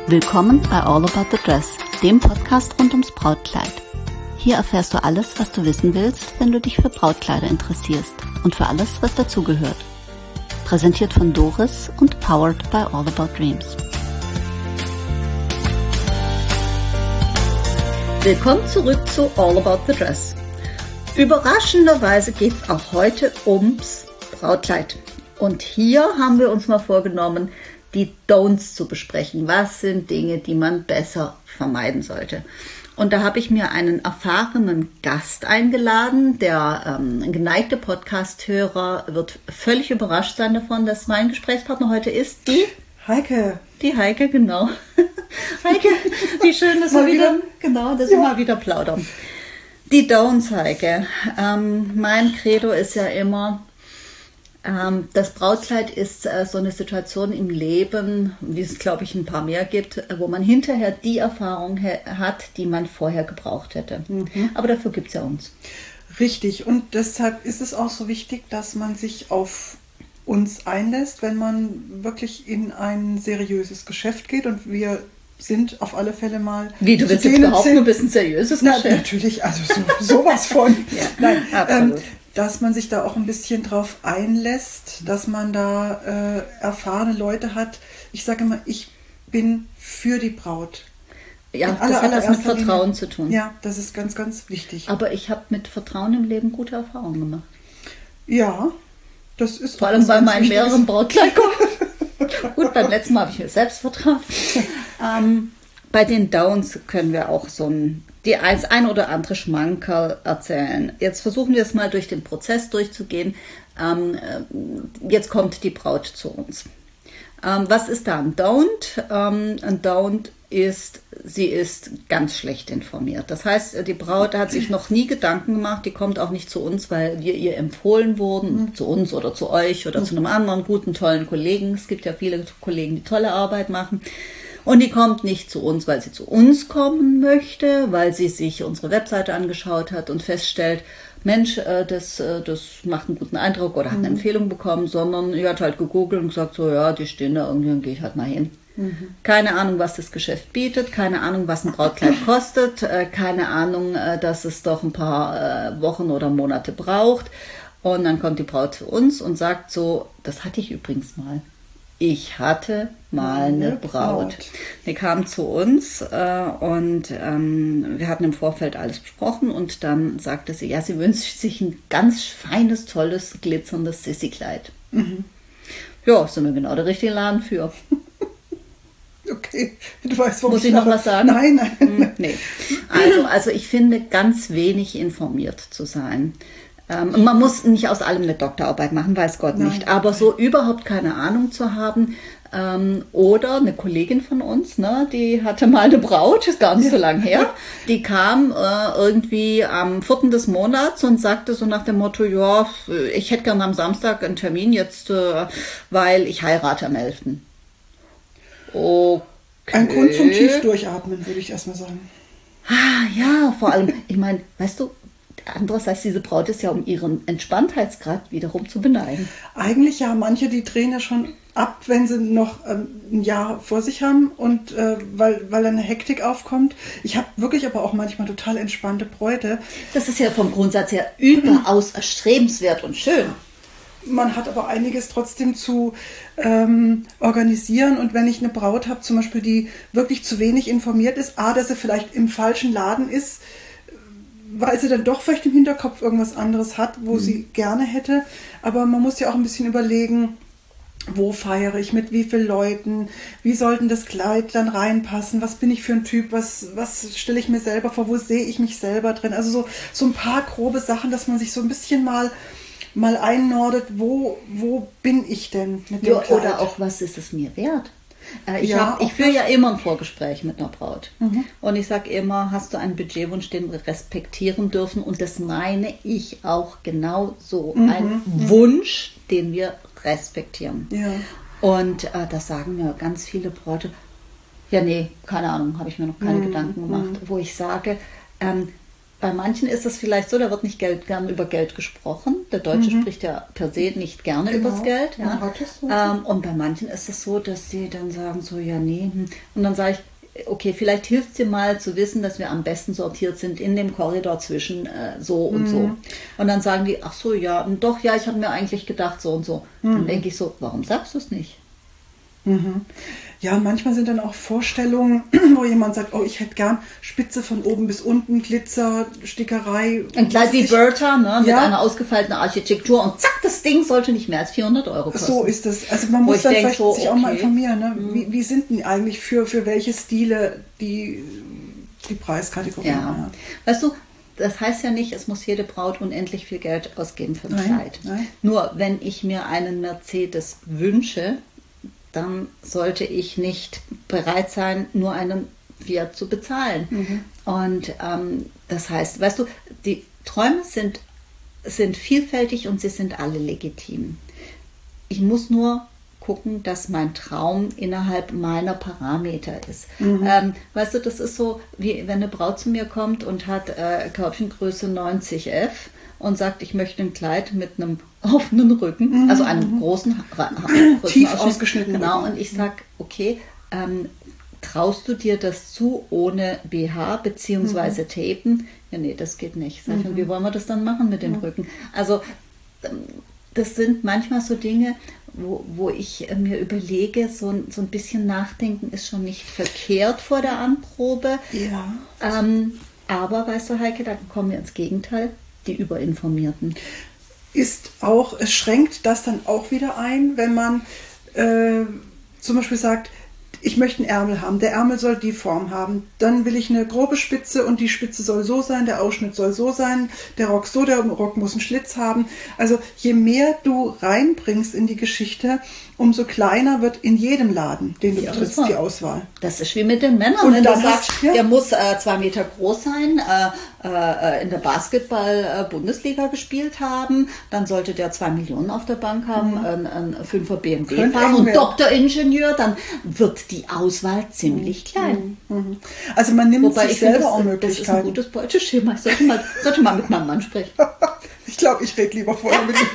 Willkommen bei All About the Dress, dem Podcast rund ums Brautkleid. Hier erfährst du alles, was du wissen willst, wenn du dich für Brautkleider interessierst und für alles, was dazugehört. Präsentiert von Doris und powered by All About Dreams. Willkommen zurück zu All About the Dress. Überraschenderweise geht es auch heute ums Brautkleid. Und hier haben wir uns mal vorgenommen, die Don'ts zu besprechen. Was sind Dinge, die man besser vermeiden sollte? Und da habe ich mir einen erfahrenen Gast eingeladen. Der geneigte Podcast-Hörer wird völlig überrascht sein davon, dass mein Gesprächspartner heute ist die Heike. Die Heike, genau. Heike, wie schön, dass wir mal wieder plaudern. Die Don'ts, Heike. Mein Credo ist ja immer, das Brautkleid ist so eine Situation im Leben, wie es, glaube ich, ein paar mehr gibt, wo man hinterher die Erfahrung hat, die man vorher gebraucht hätte. Mhm. Aber dafür gibt es ja uns. Richtig. Und deshalb ist es auch so wichtig, dass man sich auf uns einlässt, wenn man wirklich in ein seriöses Geschäft geht. Und wir sind auf alle Fälle mal... Wie, du willst jetzt behaupten, du bist ein seriöses Geschäft? Natürlich, also sowas von. Ja, nein, absolut. Dass man sich da auch ein bisschen drauf einlässt, dass man da erfahrene Leute hat. Ich sage immer, ich bin für die Braut. Ja, das hat was mit Vertrauen zu tun. Ja, das ist ganz, ganz wichtig. Aber ich habe mit Vertrauen im Leben gute Erfahrungen gemacht. Ja, das ist vor allem bei meinen mehreren Brautkleidern. Gut, beim letzten Mal habe ich mir selbst vertraut. Bei den Downs können wir auch so ein oder andere Schmankerl erzählen. Jetzt versuchen wir es mal durch den Prozess durchzugehen. Jetzt kommt die Braut zu uns. Was ist da ein Don't? Ein Don't ist, sie ist ganz schlecht informiert. Das heißt, die Braut hat sich noch nie Gedanken gemacht, die kommt auch nicht zu uns, weil wir ihr empfohlen wurden, zu uns oder zu euch oder zu einem anderen guten, tollen Kollegen. Es gibt ja viele Kollegen, die tolle Arbeit machen. Und die kommt nicht zu uns, weil sie zu uns kommen möchte, weil sie sich unsere Webseite angeschaut hat und feststellt, Mensch, das macht einen guten Eindruck oder hat eine Empfehlung bekommen, sondern sie hat halt gegoogelt und gesagt, so ja, die stehen da irgendwie, dann gehe ich halt mal hin. Mhm. Keine Ahnung, was das Geschäft bietet, keine Ahnung, was ein Brautkleid kostet, keine Ahnung, dass es doch ein paar Wochen oder Monate braucht. Und dann kommt die Braut zu uns und sagt so, das hatte ich übrigens mal. Ich hatte mal eine Braut. Die kam zu uns und wir hatten im Vorfeld alles besprochen und dann sagte sie, ja, sie wünscht sich ein ganz feines, tolles, glitzerndes Sissi-Kleid. Mhm. Ja, sind wir genau der richtige Laden für. Okay, du weißt, warum. Muss ich noch was sagen? Nein. Nee. Also ich finde, ganz wenig informiert zu sein. Man muss nicht aus allem eine Doktorarbeit machen, weiß Gott nicht. Aber so überhaupt keine Ahnung zu haben. Oder eine Kollegin von uns, ne, die hatte mal eine Braut, ist gar nicht so lange her. Die kam irgendwie am 4. des Monats und sagte so nach dem Motto, ja, ich hätte gerne am Samstag einen Termin jetzt, weil ich heirate am 11. Okay. Ein Grund zum tief durchatmen, würde ich erstmal sagen. Ja, vor allem, ich meine, weißt du, andererseits, diese Braut ist ja, um ihren Entspanntheitsgrad wiederum zu beneiden. Eigentlich ja, manche, die drehen ja schon ab, wenn sie noch ein Jahr vor sich haben und weil eine Hektik aufkommt. Ich habe wirklich aber auch manchmal total entspannte Bräute. Das ist ja vom Grundsatz her überaus erstrebenswert und schön. Man hat aber einiges trotzdem zu organisieren und wenn ich eine Braut habe, zum Beispiel, die wirklich zu wenig informiert ist, dass sie vielleicht im falschen Laden ist, weil sie dann doch vielleicht im Hinterkopf irgendwas anderes hat, wo sie gerne hätte. Aber man muss ja auch ein bisschen überlegen, wo feiere ich, mit wie vielen Leuten, wie sollten das Kleid dann reinpassen, was bin ich für ein Typ, was stelle ich mir selber vor, wo sehe ich mich selber drin. Also so ein paar grobe Sachen, dass man sich so ein bisschen mal einnordet, wo bin ich denn mit dem Kleid. Oder auch, was ist es mir wert? Ich führe ja immer ein Vorgespräch mit einer Braut. Mhm. Und ich sage immer, hast du einen Budgetwunsch, den wir respektieren dürfen? Und das meine ich auch genau so. Ein Wunsch, den wir respektieren. Ja. Und das sagen mir ganz viele Bräute. Ja, nee, keine Ahnung, habe ich mir noch keine Gedanken gemacht. Wo ich sage, bei manchen ist es vielleicht so, da wird nicht gern über Geld gesprochen. Der Deutsche spricht ja per se nicht gerne übers Geld. Ja. Und bei manchen ist es so, dass sie dann sagen so, ja, nee. Und dann sage ich, okay, vielleicht hilft es dir mal zu wissen, dass wir am besten sortiert sind in dem Korridor zwischen so und so. Und dann sagen die, ach so, ja, und doch, ja, ich habe mir eigentlich gedacht so und so. Dann denke ich so, warum sagst du es nicht? Ja, manchmal sind dann auch Vorstellungen, wo jemand sagt, oh, ich hätte gern Spitze von oben bis unten, Glitzer, Stickerei. Ein Kleid wie Bertha, ne, mit einer ausgefeilten Architektur und zack, das Ding sollte nicht mehr als 400 € kosten. So ist es. Also man muss dann vielleicht sich auch mal informieren, ne? Wie sind denn eigentlich für welche Stile die Preiskategorien? Ja. Weißt du, das heißt ja nicht, es muss jede Braut unendlich viel Geld ausgeben für ein Kleid. Nein. Nur wenn ich mir einen Mercedes wünsche, dann sollte ich nicht bereit sein, nur einen Fiat zu bezahlen. Und das heißt, weißt du, die Träume sind vielfältig und sie sind alle legitim. Ich muss nur gucken, dass mein Traum innerhalb meiner Parameter ist. Weißt du, das ist so, wie wenn eine Braut zu mir kommt und hat Körbchengröße 90F und sagt, ich möchte ein Kleid mit einem offenen Rücken, also einem großen tief ausgeschnittenen Genau, Rücken. und ich sage, okay, traust du dir das zu ohne BH bzw. Tapen? Ja, nee, das geht nicht. Sag ich, und wie wollen wir das dann machen mit dem Rücken? Also das sind manchmal so Dinge, wo ich mir überlege, so ein bisschen nachdenken ist schon nicht verkehrt vor der Anprobe. Ja. Aber, weißt du, Heike, da kommen wir ins Gegenteil, die Überinformierten. Ist auch, es schränkt das dann auch wieder ein, wenn man zum Beispiel sagt, ich möchte einen Ärmel haben, der Ärmel soll die Form haben, dann will ich eine grobe Spitze und die Spitze soll so sein, der Ausschnitt soll so sein, der Rock so, der Rock muss einen Schlitz haben. Also je mehr du reinbringst in die Geschichte, umso kleiner wird in jedem Laden, den du betrittst, die Auswahl. Das ist wie mit den Männern. Und wenn dann du sagst, der muss 2 Meter groß sein, in der Basketball-Bundesliga gespielt haben, dann sollte der 2 Millionen auf der Bank haben, ein 5er BMW fahren und Doktoringenieur, dann wird die Auswahl ziemlich klein. Also man nimmt Wobei sich selber auch Möglichkeiten. Das ist ein gutes Beuteschema. Ich sollte mal mit meinem Mann sprechen. Ich glaube, ich rede lieber vorher mit ihm.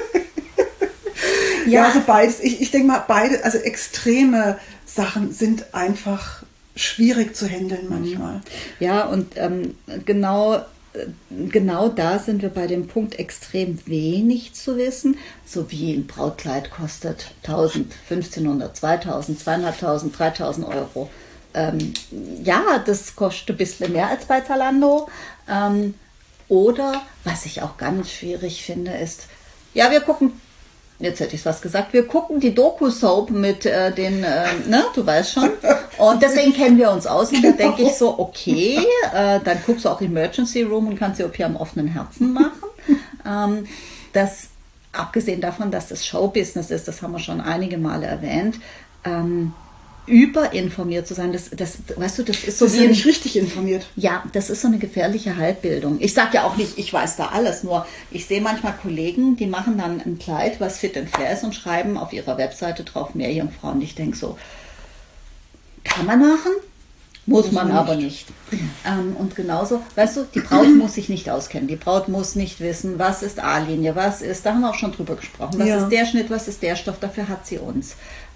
Ja, also beides. Ich denke mal, beide, also extreme Sachen sind einfach schwierig zu handeln manchmal. Ja, und genau da sind wir bei dem Punkt extrem wenig zu wissen. So wie ein Brautkleid kostet 1.000, 1.500, 2.000, 2.500, 3.000 Euro. Ja, das kostet ein bisschen mehr als bei Zalando. Oder, was ich auch ganz schwierig finde, ist, ja, wir gucken, jetzt hätte ich was gesagt, wir gucken die Doku-Soap mit du weißt schon. Und deswegen kennen wir uns aus. Und da denke ich so, okay, dann guckst du auch Emergency Room und kannst die OP am offenen Herzen machen. Das, abgesehen davon, dass das Showbusiness ist, das haben wir schon einige Male erwähnt, überinformiert zu sein, das weißt du, das ist so das ist ja nicht richtig informiert. Ja, das ist so eine gefährliche Halbbildung. Ich sage ja auch nicht, ich weiß da alles, nur ich sehe manchmal Kollegen, die machen dann ein Kleid, was fit and fair ist und schreiben auf ihrer Webseite drauf Meerjungfrau. Und ich denke so, kann man machen? Muss man aber nicht. Und genauso, weißt du, die Braut muss sich nicht auskennen. Die Braut muss nicht wissen, was ist A-Linie, was ist, da haben wir auch schon drüber gesprochen, was ist der Schnitt, was ist der Stoff, dafür hat sie uns.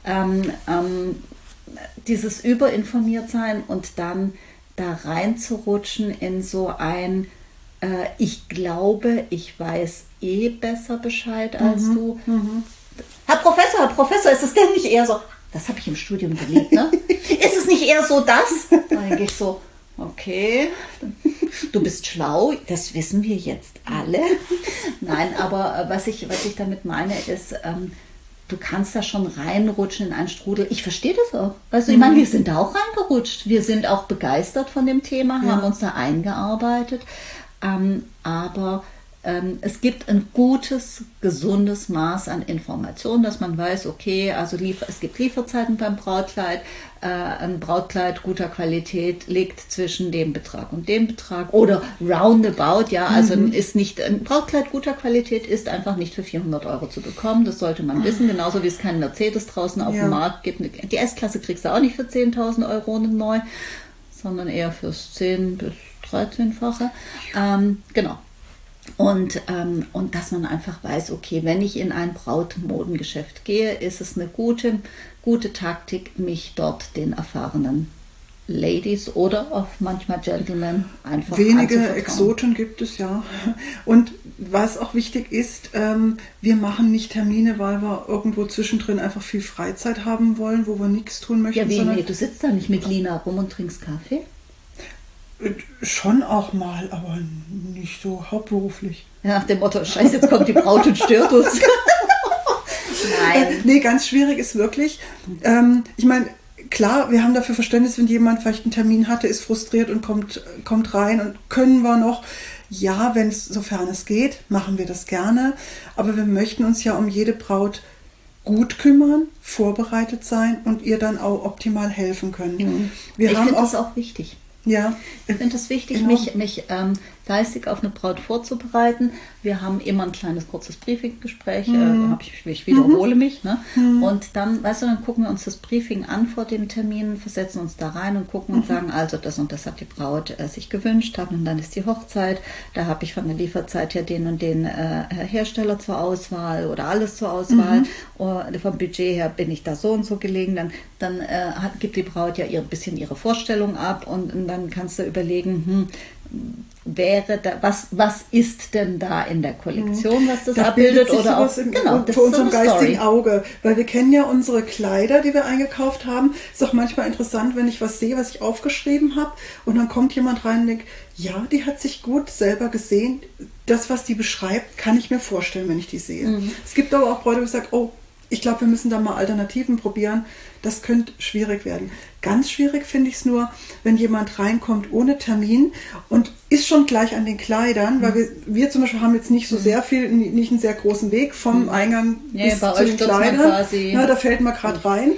Dieses Überinformiertsein und dann da reinzurutschen in so ein ich glaube, ich weiß eh besser Bescheid als du. Herr Professor, ist es denn nicht eher so, das habe ich im Studium gelegt, ne? Ist es nicht eher so das? Dann denke ich so, okay, du bist schlau, das wissen wir jetzt alle. Nein, aber was ich damit meine ist, du kannst da schon reinrutschen in einen Strudel. Ich verstehe das auch. Weißt du, ich meine, wir sind da auch reingerutscht. Wir sind auch begeistert von dem Thema, haben uns da eingearbeitet. Aber es gibt ein gutes, gesundes Maß an Information, dass man weiß, okay, also es gibt Lieferzeiten beim Brautkleid. Ein Brautkleid guter Qualität liegt zwischen dem Betrag und dem Betrag oder roundabout, ja, also ist nicht, ein Brautkleid guter Qualität ist einfach nicht für 400 Euro zu bekommen, das sollte man wissen, genauso wie es keinen Mercedes draußen auf dem Markt gibt. Die S-Klasse kriegst du auch nicht für 10.000 Euro neu, sondern eher fürs 10 bis 13-fache. Genau. Und dass man einfach weiß, okay, wenn ich in ein Brautmodengeschäft gehe, ist es eine gute Taktik, mich dort den erfahrenen Ladies oder auch manchmal Gentlemen einfach wenige Exoten gibt es, ja. Und was auch wichtig ist, wir machen nicht Termine, weil wir irgendwo zwischendrin einfach viel Freizeit haben wollen, wo wir nichts tun möchten. Ja, wie? Nee, du sitzt da nicht mit Lina rum und trinkst Kaffee? Schon auch mal, aber nicht so hauptberuflich. Ja, nach dem Motto, scheiße, jetzt kommt die Braut und stört uns. Nein. Nee, ganz schwierig ist wirklich, ich meine, klar, wir haben dafür Verständnis, wenn jemand vielleicht einen Termin hatte, ist frustriert und kommt rein und können wir noch, ja, sofern es geht, machen wir das gerne, aber wir möchten uns ja um jede Braut gut kümmern, vorbereitet sein und ihr dann auch optimal helfen können. Mhm. Ich finde das auch wichtig. Ja, ich finde es wichtig, genau. mich geistig auf eine Braut vorzubereiten. Wir haben immer ein kleines, kurzes Briefinggespräch. Ich wiederhole mich. Ne? Und dann, weißt du, dann gucken wir uns das Briefing an vor dem Termin, versetzen uns da rein und gucken und sagen, also das und das hat die Braut sich gewünscht haben. Und dann ist die Hochzeit. Da habe ich von der Lieferzeit her den und den Hersteller zur Auswahl oder alles zur Auswahl. Vom Budget her bin ich da so und so gelegen. Dann gibt die Braut ja ein bisschen ihre Vorstellung ab und dann kannst du überlegen, was ist denn da in der Kollektion, was das da abbildet oder auch vor unserem geistigen Auge, weil wir kennen ja unsere Kleider, die wir eingekauft haben. Ist auch manchmal interessant, wenn ich was sehe, was ich aufgeschrieben habe und dann kommt jemand rein und denkt, ja, die hat sich gut selber gesehen. Das, was die beschreibt, kann ich mir vorstellen, wenn ich die sehe. Es gibt aber auch Bräute, die sagen, oh, ich glaube, wir müssen da mal Alternativen probieren. Das könnte schwierig werden. Ganz schwierig finde ich es nur, wenn jemand reinkommt ohne Termin und ist schon gleich an den Kleidern, weil wir zum Beispiel haben jetzt nicht so sehr viel, nicht einen sehr großen Weg vom Eingang bis zu den Kleidern. Ja, da fällt man gerade rein.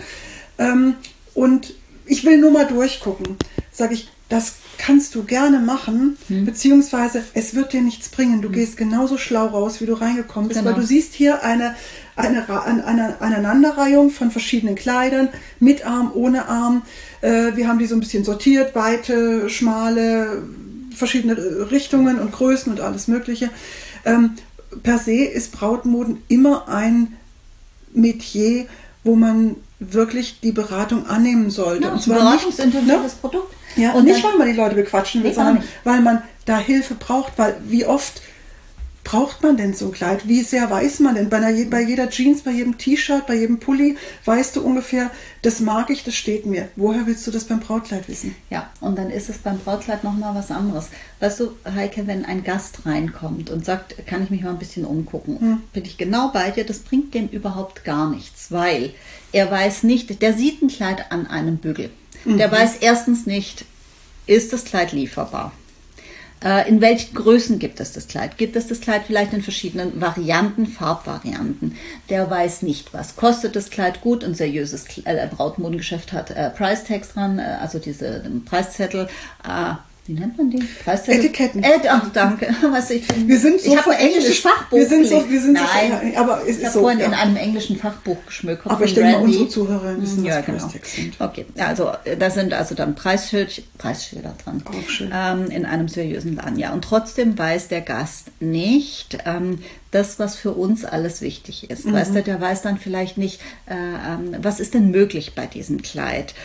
Und ich will nur mal durchgucken. Sage ich, das kannst du gerne machen, beziehungsweise es wird dir nichts bringen. Du gehst genauso schlau raus, wie du reingekommen bist, weil du siehst hier eine Aneinanderreihung von verschiedenen Kleidern, mit Arm, ohne Arm. Wir haben die so ein bisschen sortiert, weite, schmale, verschiedene Richtungen und Größen und alles Mögliche. Per se ist Brautmoden immer ein Metier, wo man wirklich die Beratung annehmen sollte. Ja, und zwar beratungsintensives Produkt. Ja, und nicht, weil man die Leute bequatschen will, sondern weil man da Hilfe braucht, weil wie oft braucht man denn so ein Kleid? Wie sehr weiß man denn? Bei jeder Jeans, bei jedem T-Shirt, bei jedem Pulli weißt du ungefähr, das mag ich, das steht mir. Woher willst du das beim Brautkleid wissen? Ja, und dann ist es beim Brautkleid nochmal was anderes. Weißt du, Heike, wenn ein Gast reinkommt und sagt, kann ich mich mal ein bisschen umgucken, bin ich genau bei dir, das bringt dem überhaupt gar nichts, weil er weiß nicht, der sieht ein Kleid an einem Bügel. Der weiß erstens nicht, ist das Kleid lieferbar? In welchen Größen gibt es das Kleid? Gibt es das Kleid vielleicht in verschiedenen Varianten, Farbvarianten? Der weiß nicht, was kostet das Kleid. Gut, ein seriöses Brautmodengeschäft hat Price Tags dran, also diese Preiszettel. Wie nennt man die? Etiketten. Ach, danke. Weißt du, ich habe ein englisches Fachbuch. Nein, aber es ich habe vorhin in einem englischen Fachbuch geschmückt. Aber ich denke mal, unsere Zuhörer wissen, was genau. Price-Tags sind. Okay, also da sind also dann Preisschilder dran. Auch schön. In einem seriösen Laden, ja. Und trotzdem weiß der Gast nicht das, was für uns alles wichtig ist. Weißt du, der weiß dann vielleicht nicht, was ist denn möglich bei diesem Kleid?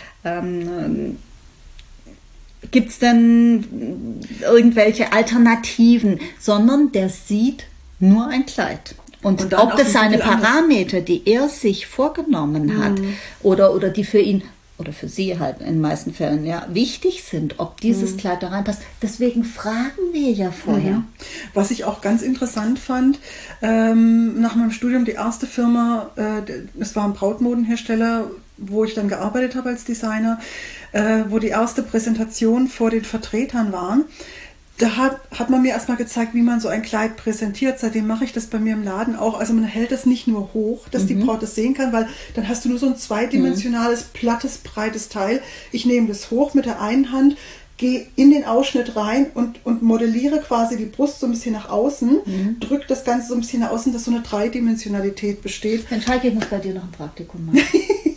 Gibt es denn irgendwelche Alternativen, sondern der sieht nur ein Kleid. Und ob das seine Parameter, die er sich vorgenommen hat oder die für ihn oder für sie halt in den meisten Fällen ja wichtig sind, ob dieses Kleid da reinpasst. Deswegen fragen wir ja vorher. Was ich auch ganz interessant fand, nach meinem Studium, die erste Firma, es war ein Brautmodenhersteller, wo ich dann gearbeitet habe als Designer, wo die erste Präsentation vor den Vertretern waren. Da hat man mir erstmal gezeigt, wie man so ein Kleid präsentiert. Seitdem mache ich das bei mir im Laden auch. Also man hält das nicht nur hoch, dass die Braut das sehen kann, weil dann hast du nur so ein zweidimensionales, plattes, breites Teil. Ich nehme das hoch mit der einen Hand, gehe in den Ausschnitt rein und modelliere quasi die Brust so ein bisschen nach außen, drücke das Ganze so ein bisschen nach außen, dass so eine Dreidimensionalität besteht. Mensch, Heike, ich muss bei dir noch ein Praktikum machen.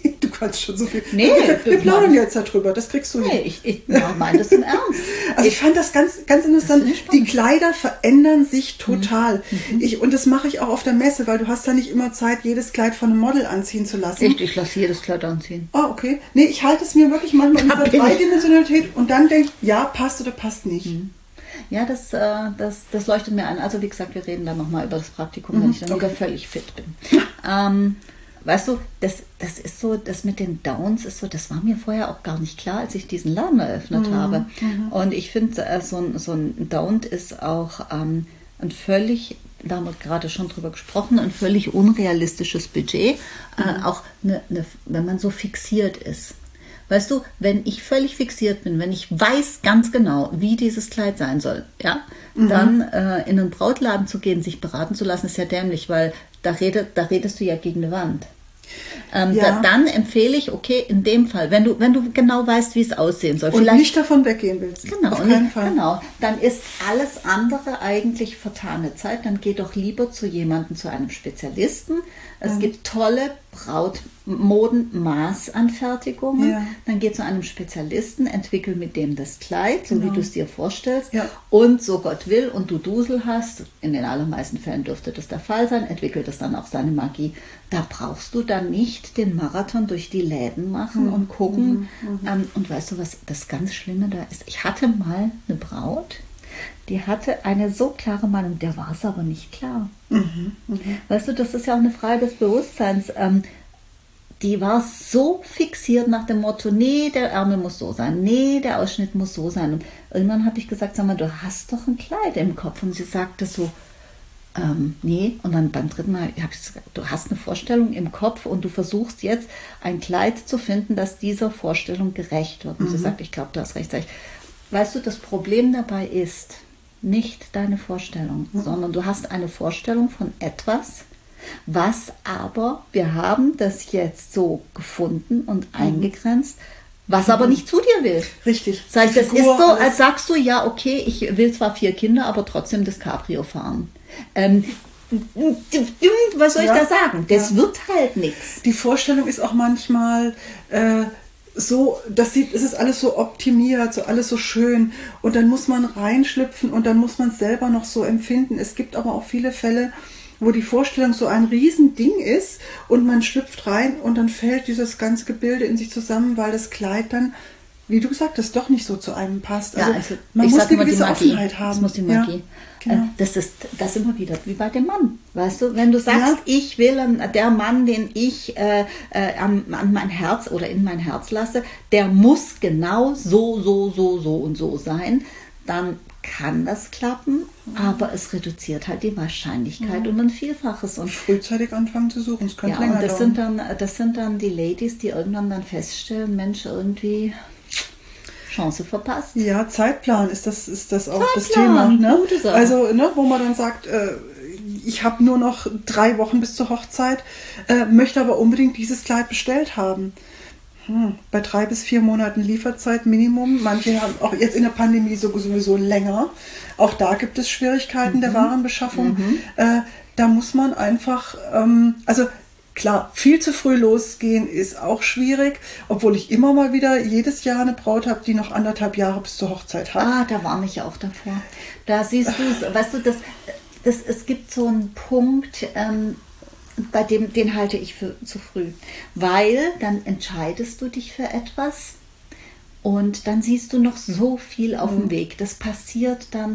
kannst schon so viel. Nee, wir plaudern jetzt darüber, das kriegst du nicht. Nee, ich meine das im Ernst. Also ich fand das ganz, ganz interessant. Die Kleider verändern sich total. Und das mache ich auch auf der Messe, weil du hast ja nicht immer Zeit, jedes Kleid von einem Model anziehen zu lassen. Ich lasse jedes Kleid anziehen. Ah, okay. Nee, ich halte es mir wirklich manchmal in dieser Dreidimensionalität und dann denke ich, ja, passt oder passt nicht. Ja, das leuchtet mir ein. Also wie gesagt, wir reden dann nochmal über das Praktikum, wenn ich dann wieder völlig fit bin. Weißt du, das ist so, das mit den Downs ist so, das war mir vorher auch gar nicht klar, als ich diesen Laden eröffnet habe. Und ich finde, so ein Down ist auch ein völlig, da haben wir gerade schon drüber gesprochen, ein völlig unrealistisches Budget, auch wenn man so fixiert ist. Weißt du, wenn ich völlig fixiert bin, wenn ich weiß ganz genau, wie dieses Kleid sein soll, ja, dann in einen Brautladen zu gehen, sich beraten zu lassen, ist ja dämlich, weil da redest du ja gegen eine Wand. Dann empfehle ich, okay, in dem Fall, wenn du genau weißt, wie es aussehen soll. Und nicht davon weggehen willst. Genau, auf keinen Fall. Genau. Dann ist alles andere eigentlich vertane Zeit. Dann geh doch lieber zu einem Spezialisten. Es gibt tolle Brautmoden-Maßanfertigungen. Ja. Dann geh zu einem Spezialisten, entwickel mit dem das Kleid, so wie du es dir vorstellst. Ja. Und so Gott will und du Dusel hast, in den allermeisten Fällen dürfte das der Fall sein, entwickelt das dann auch seine Magie. Da brauchst du dann nicht den Marathon durch die Läden machen und gucken. Und weißt du, was das ganz Schlimme da ist? Ich hatte mal eine Braut, die hatte eine so klare Meinung, der war es aber nicht klar. Weißt du, das ist ja auch eine Frage des Bewusstseins. Die war so fixiert nach dem Motto, nee, der Ärmel muss so sein, nee, der Ausschnitt muss so sein. Und irgendwann habe ich gesagt, sag mal, du hast doch ein Kleid im Kopf. Und sie sagte so, nee. Und dann beim dritten Mal habe ich gesagt, du hast eine Vorstellung im Kopf und du versuchst jetzt ein Kleid zu finden, das dieser Vorstellung gerecht wird. Und sie sagt, ich glaube, du hast recht. Sag ich, weißt du, das Problem dabei ist nicht deine Vorstellung, sondern du hast eine Vorstellung von etwas, was aber, wir haben das jetzt so gefunden und eingegrenzt, was aber nicht zu dir will. Richtig. Sag ich, das ist so, als sagst du, ja, okay, ich will zwar 4 Kinder, aber trotzdem das Cabrio fahren. Was soll ich da sagen? Das wird halt nichts. Die Vorstellung ist auch manchmal so, es ist alles so optimiert, so alles so schön und dann muss man reinschlüpfen und dann muss man es selber noch so empfinden. Es gibt aber auch viele Fälle, wo die Vorstellung so ein Riesending ist und man schlüpft rein und dann fällt dieses ganze Gebilde in sich zusammen, weil das Kleid dann, wie du gesagt hast, doch nicht so zu einem passt. Also, man muss eine gewisse Offenheit haben. Das muss die Magie. Ja, genau. Das ist das immer wieder wie bei dem Mann. Weißt du, wenn du sagst, ich will der Mann, den ich an mein Herz oder in mein Herz lasse, der muss genau so und so sein, dann kann das klappen, aber es reduziert halt die Wahrscheinlichkeit um ein Vielfaches. Und frühzeitig anfangen zu suchen, es könnte länger dauern. Das sind dann die Ladies, die irgendwann dann feststellen, Mensch, irgendwie Chance verpasst. Ja, Zeitplan ist das auch das Thema. Ne? Also, wo man dann sagt, ich habe nur noch 3 Wochen bis zur Hochzeit, möchte aber unbedingt dieses Kleid bestellt haben. Bei 3 bis 4 Monaten Lieferzeit Minimum. Manche haben auch jetzt in der Pandemie sowieso länger. Auch da gibt es Schwierigkeiten der Warenbeschaffung. Da muss man einfach, also klar, viel zu früh losgehen ist auch schwierig, obwohl ich immer mal wieder jedes Jahr eine Braut habe, die noch 1,5 Jahre bis zur Hochzeit hat. Da warne ich auch davor. Da siehst du, weißt du, es gibt so einen Punkt, bei den halte ich für zu früh, weil dann entscheidest du dich für etwas und dann siehst du noch so viel auf dem Weg. Das passiert dann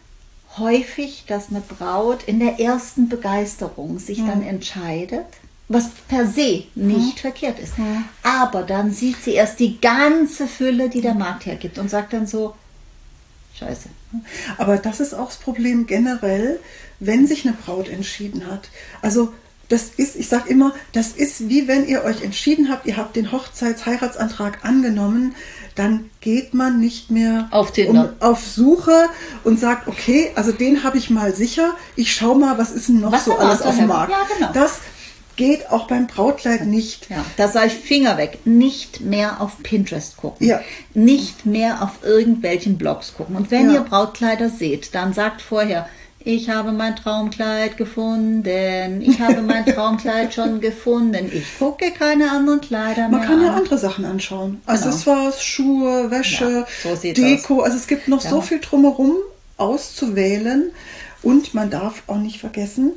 häufig, dass eine Braut in der ersten Begeisterung sich dann entscheidet, was per se nicht verkehrt ist. Aber dann sieht sie erst die ganze Fülle, die der Markt hergibt und sagt dann so, Scheiße. Aber das ist auch das Problem generell, wenn sich eine Braut entschieden hat. Also das ist, ich sage immer, das ist wie wenn ihr euch entschieden habt, ihr habt den Heiratsantrag angenommen, dann geht man nicht mehr auf Suche und sagt, okay, also den habe ich mal sicher, ich schaue mal, was ist denn noch so alles auf dem Markt. Ja, genau. Das geht auch beim Brautkleid nicht. Ja, da sage ich Finger weg. Nicht mehr auf Pinterest gucken. Ja. Nicht mehr auf irgendwelchen Blogs gucken. Und wenn ihr Brautkleider seht, dann sagt vorher, Ich habe mein Traumkleid gefunden. Ich habe mein Traumkleid schon gefunden. Ich gucke keine anderen Kleider mehr Man kann ja an. andere Sachen anschauen. Genau. Accessoires, Schuhe, Wäsche, Ja, so sieht's Deko. aus. Also es gibt noch so viel drumherum auszuwählen. Und man darf auch nicht vergessen,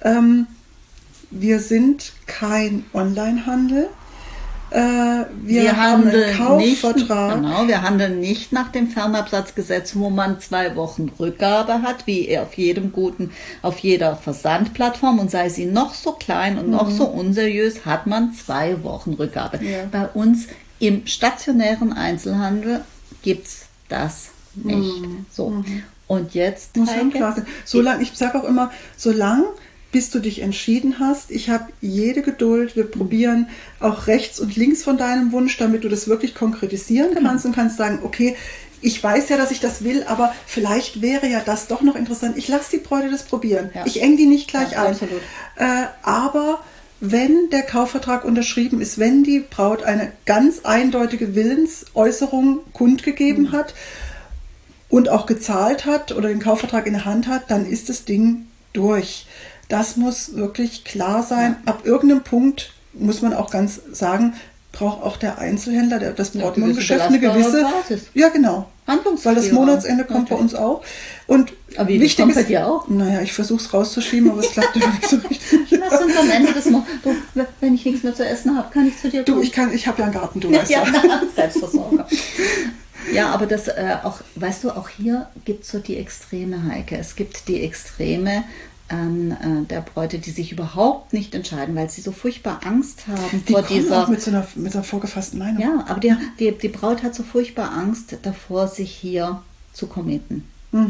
wir sind kein Onlinehandel. Wir haben einen Kaufvertrag. Wir handeln nicht nach dem Fernabsatzgesetz, wo man 2 Wochen Rückgabe hat, wie auf jeder Versandplattform. Und sei sie noch so klein und noch so unseriös, hat man 2 Wochen Rückgabe. Ja. Bei uns im stationären Einzelhandel gibt es das nicht. So. Und jetzt muss schon klar sein. Ich sage auch immer, solange bis du dich entschieden hast. Ich habe jede Geduld. Wir probieren auch rechts und links von deinem Wunsch, damit du das wirklich konkretisieren kannst und kannst sagen, okay, ich weiß ja, dass ich das will, aber vielleicht wäre ja das doch noch interessant. Ich lasse die Bräute das probieren. Ja. Ich eng die nicht gleich ein. Absolut. Aber wenn der Kaufvertrag unterschrieben ist, wenn die Braut eine ganz eindeutige Willensäußerung kundgegeben hat und auch gezahlt hat oder den Kaufvertrag in der Hand hat, dann ist das Ding durch. Das muss wirklich klar sein. Ja. Ab irgendeinem Punkt muss man auch ganz sagen, braucht auch der Einzelhändler, das Brautmodengeschäft eine gewisse Basis. Ja, genau. Weil das Monatsende kommt bei uns auch. Und aber wie wichtig kommt bei dir auch? Naja, ich versuche es rauszuschieben, aber es klappt immer nicht so richtig. Lass uns am Ende des Monats. Wenn ich nichts mehr zu essen habe, kann ich zu dir kommen. Ich habe ja einen Garten, du weißt ja. Selbstversorger. Ja, aber das auch, weißt du, auch hier gibt es so die Extreme, Heike. Es gibt die Extreme der Bräute, die sich überhaupt nicht entscheiden, weil sie so furchtbar Angst haben vor dieser... Auch mit so einer vorgefassten Meinung. Ja, aber die Braut hat so furchtbar Angst davor, sich hier zu committen.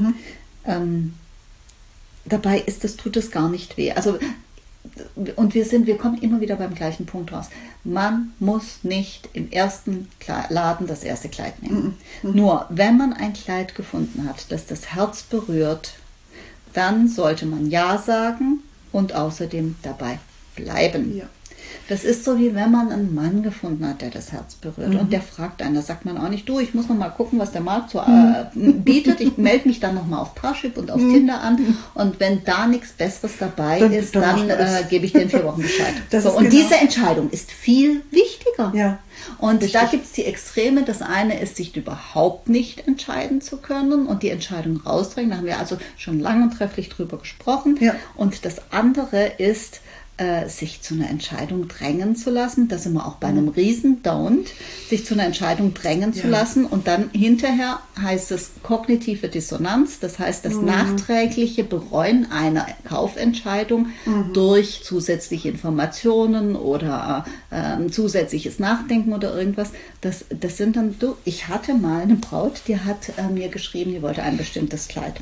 Dabei tut es gar nicht weh. Also, und wir kommen immer wieder beim gleichen Punkt raus. Man muss nicht im ersten Laden das erste Kleid nehmen. Nur, wenn man ein Kleid gefunden hat, das das Herz berührt, dann sollte man Ja sagen und außerdem dabei bleiben. Ja. Das ist so, wie wenn man einen Mann gefunden hat, der das Herz berührt und der fragt einen. Da sagt man auch nicht, du, ich muss noch mal gucken, was der Markt so bietet. Ich melde mich dann noch mal auf Parship und auf Tinder an und wenn da nichts Besseres dabei ist, dann gebe ich dir in 4 Wochen Bescheid. Und diese Entscheidung ist viel wichtiger. Ja. Und da gibt es die Extreme. Das eine ist, sich überhaupt nicht entscheiden zu können und die Entscheidung rausdrängen. Da haben wir also schon lang und trefflich drüber gesprochen. Ja. Und das andere ist, sich zu einer Entscheidung drängen zu lassen. Da sind wir auch bei einem riesen Don't, sich zu einer Entscheidung drängen zu lassen. Und dann hinterher heißt es kognitive Dissonanz. Das heißt, das nachträgliche Bereuen einer Kaufentscheidung durch zusätzliche Informationen oder zusätzliches Nachdenken oder irgendwas. Das sind dann, ich hatte mal eine Braut, die hat mir geschrieben, die wollte ein bestimmtes Kleid.